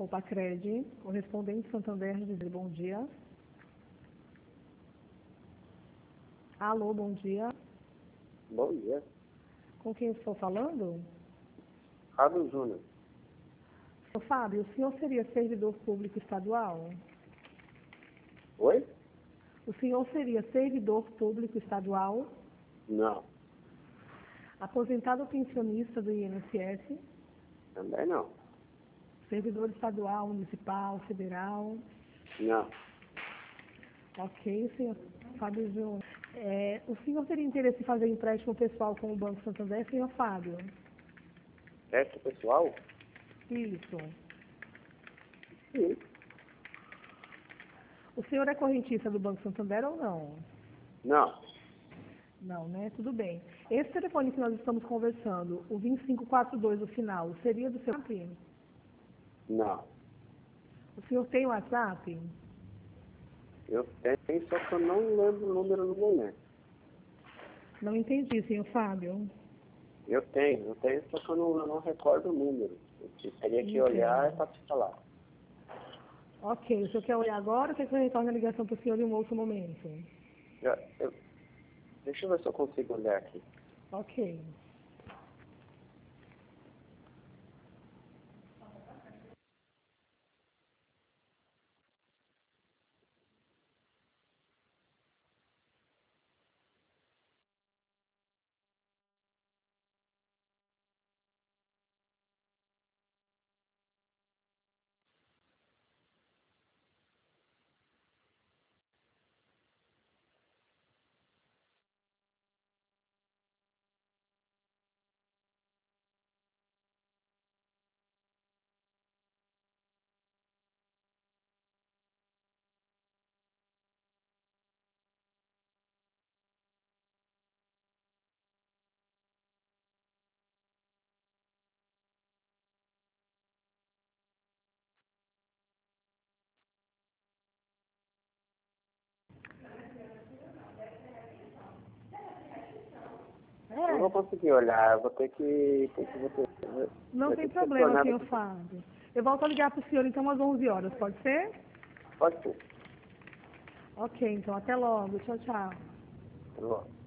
Copacred, correspondente Santander, dizer bom dia. Alô, bom dia. Bom dia. Com quem estou falando? Fábio Júnior. Seu Fábio, o senhor seria servidor público estadual? Oi? O senhor seria servidor público estadual? Não. Aposentado ou pensionista do INSS? Também não. Servidor estadual, municipal, federal? Não. Ok, senhor Fábio Júnior. O senhor teria interesse em fazer empréstimo pessoal com o Banco Santander, senhor Fábio? Teste pessoal? Isso. Sim. O senhor é correntista do Banco Santander ou não? Não. Não, né? Tudo bem. Esse telefone que nós estamos conversando, o 2542, o final, seria do seu WhatsApp? Não. O senhor tem WhatsApp? Eu tenho, só que eu não lembro o número no momento. Não entendi, senhor Fábio. Eu tenho, só que eu não recordo o número. Eu teria que olhar para te falar. Ok, o senhor quer olhar agora ou quer que eu retorne a ligação para o senhor em um outro momento? Deixa eu ver se eu consigo olhar aqui. Ok. Eu não vou conseguir olhar, eu vou ter que Não tem problema, senhor Fábio. Eu volto a ligar para o senhor então às 11 horas, pode ser? Pode ser. Ok, então até logo. Tchau, tchau. Tá bom.